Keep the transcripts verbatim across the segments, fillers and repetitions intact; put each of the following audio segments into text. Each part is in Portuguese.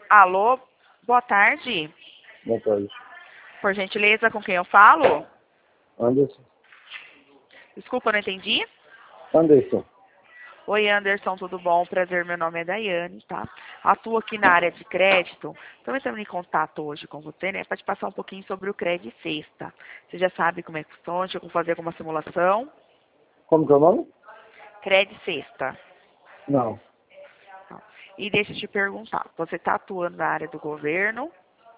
Alô, boa tarde. Boa tarde. Por gentileza, com quem eu falo? Anderson. Desculpa, eu não entendi. Anderson. Oi, Anderson, tudo bom? Prazer, meu nome é Daiane, tá? Atuo aqui na área de crédito. Estou entrando em contato hoje com você, né, para te passar um pouquinho sobre o Cred Sexta. Você já sabe como é que funciona, deixa eu fazer alguma simulação. Como que é o nome? Cred Sexta. Não. E deixa eu te perguntar, você está atuando na área do governo?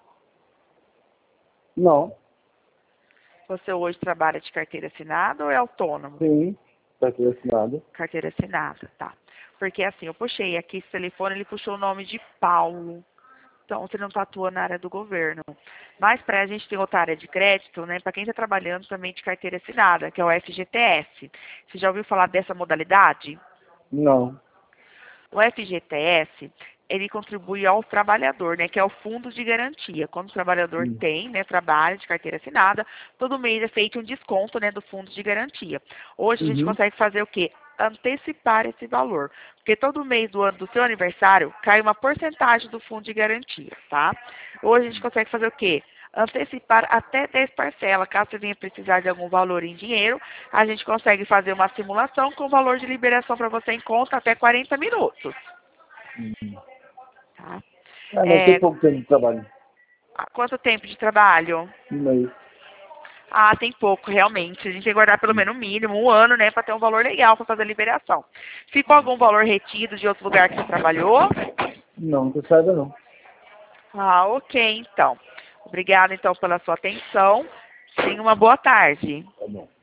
Não. Você hoje trabalha de carteira assinada ou é autônomo? Sim. Está aqui assinado. Carteira assinada, tá. Porque assim, eu puxei aqui esse telefone, ele puxou o nome de Paulo. Então, você não está atuando na área do governo. Mas para a gente tem outra área de crédito, né? Para quem está trabalhando também de carteira assinada, que é o F G T S. Você já ouviu falar dessa modalidade? Não. O F G T S, ele contribui ao trabalhador, né, que é o fundo de garantia. Quando o trabalhador Hum. tem, né, trabalho de carteira assinada, todo mês é feito um desconto, né, do fundo de garantia. Hoje a gente Uhum. consegue fazer o quê? Antecipar esse valor. Porque todo mês do ano do seu aniversário cai uma porcentagem do fundo de garantia, tá? Hoje a gente consegue fazer o quê? Antecipar até dez parcelas. Caso você venha precisar de algum valor em dinheiro, a gente consegue fazer uma simulação com o valor de liberação para você em conta até quarenta minutos. Uhum. Tá? Ah, mas tem É, pouco tempo de trabalho. há quanto tempo de trabalho? Um mês. Ah, tem pouco, realmente. A gente tem que guardar pelo menos um mínimo, um ano, né, para ter um valor legal para fazer a liberação. Ficou algum valor retido de outro lugar que você trabalhou? Não, não saiba não. Ah, ok, então. Obrigada, então, pela sua atenção. Tenha uma boa tarde. Tá bom.